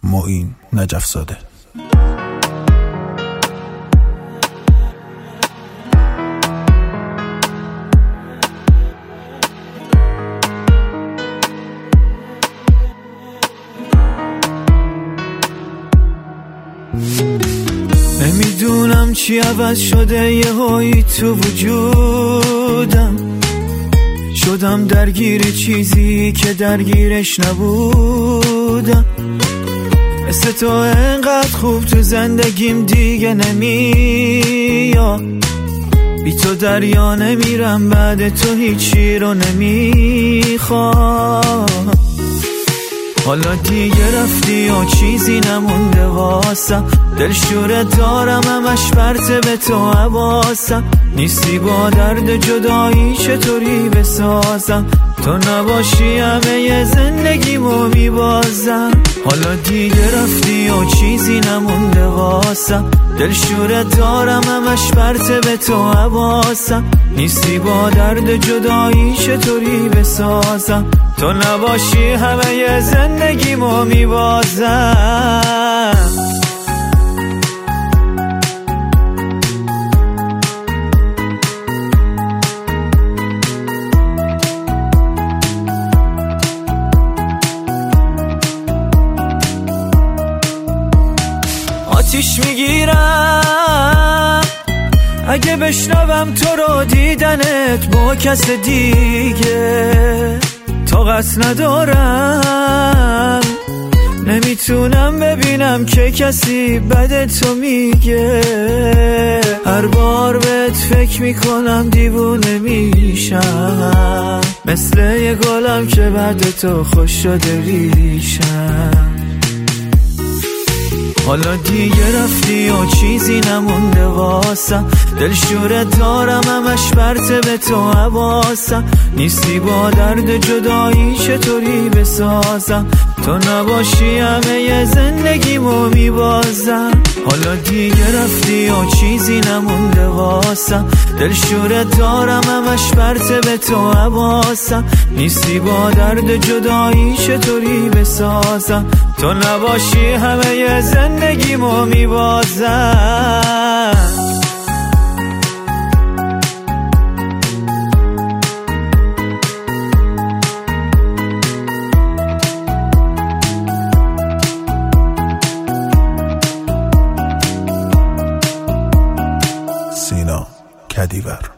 معین نجف‌زاده. نمیدونم چی عوض شده یه هایی تو وجودم، شدم درگیر چیزی که درگیرش نبودم. مثل تو انقدر خوب تو زندگیم دیگه نمیاد، بی تو دریا نمیرم، بعد تو هیچی رو نمیخوام. حالا دیگه رفتی و چیزی نمونده واسم، دلشورت دارم همش پرته به تو حواسم. نیستی با درد جدایی چطوری بسازم، تو نباشی همه زندگیمو میبازم. حالا دیگه رفتی و چیزی نمونده واسم، دلشورت دارم همش پرته به تو حواسم. نیستی با درد جدایی چطوری بسازم، تو نباشی همه زندگیمو میبازم. آتیش میگیرم اگه بشنوم تو رو دیدنت با کس دیگه، طاقت ندارم، نمیتونم ببینم که کسی بد تو میگه. هر بار بهت فکر میکنم دیوونه میشم، مثل یه گلم که بعد تو خوش شده ریشم. حالا دیگه رفتی و چیزی نمونده واسم، دلشورت دارم همش پرته به تو حواسم. نیستی با درد جدایی چطوری بسازم، تو نباشی همه زندگیمو میبازم. حالا دیگه رفتی و چیزی نمونده واسم، دلشورت دارم همش پرته به تو حواسم. نیستی با درد جدایی چطوری بسازم، تو نباشی همه زندگیمو میبازم. سینا کدیور.